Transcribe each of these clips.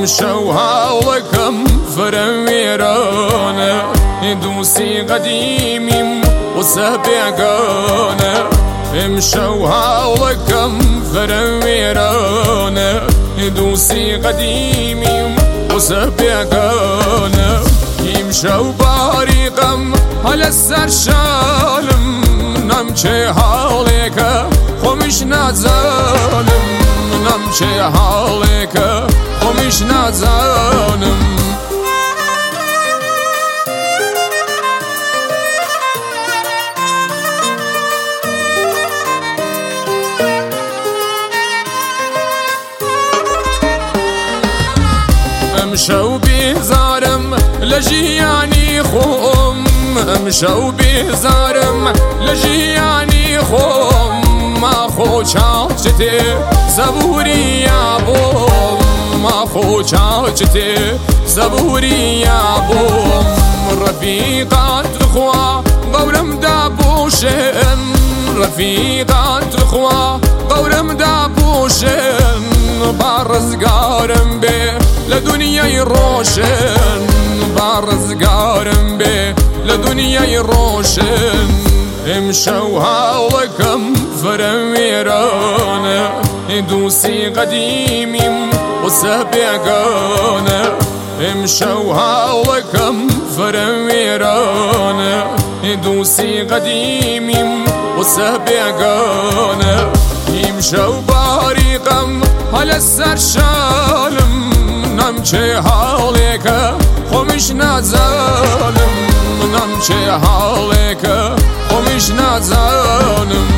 امشو هاولكم فرميرانا دوسي قديمي وسابقانا امشو هاولكم فرميرانا دوسي قديمي وسابقانا يمشو باريقم على السرشالم نمشي حالك خمش نزانم نمشي حالك خمش نزانم امشو بزارم لجياني خوم امشو بزارم لجياني خوم ما خو چاچته زبوری یا بوم ما خو چاچته زبوری یا بوم رفیقات خوا قورم دابوشن رفیقات خوا قورم دابوشن بارزگارم به لدنیای روشن بارزگارم به لدنیای روشن امشو هاولكم فرميرانا دوسي قديمي وسابقانا امشو هاولكم فرميرانا دوسي قديمي وسابقانا يمشو باريقم على السرشالم نمشي حالك خمش نزالم نمشي حالك خمش نزالم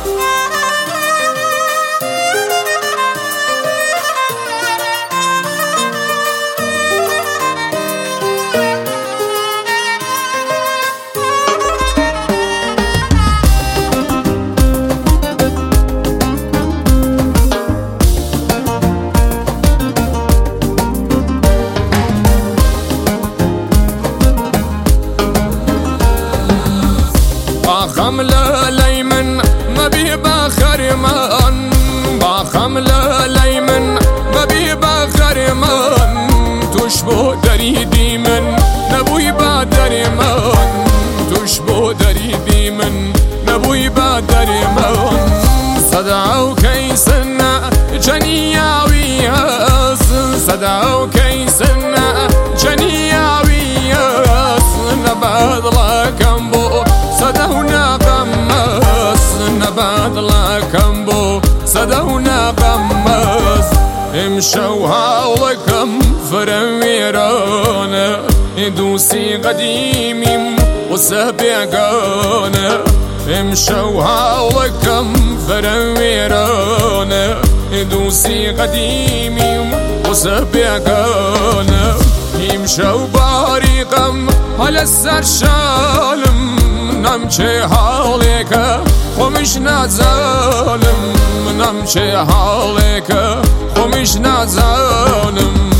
خملة ليمن ما بيبا خرمان خملة ليمن ما بيبا خرمان تشبه دريدي من نبوي با درمان تشبه دريدي من نبوي با درمان صدعو كيسنا جنياوي صدعو كيسنا جنياوي نباد لكم بو صدونا قمص نباد لكم بو صدونا قمص امشو هاولكم فرميرانا دوسي قديمي وسابقانا امشو هاولكم فرميرانا دوسي قديمي وسابقانا يمشو باريقم على السرشالم نمشي حالك خمش نزالم نمشي حالك خمش نزالم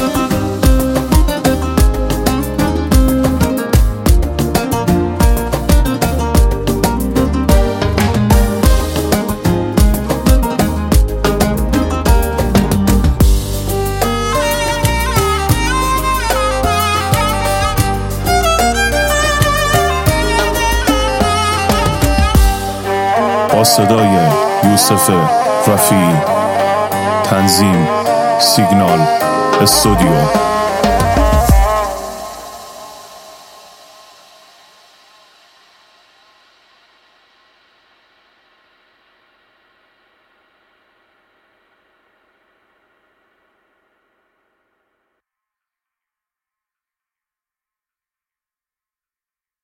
با صدای یوسف رفیعی، تنظیم سیگنال استودیو.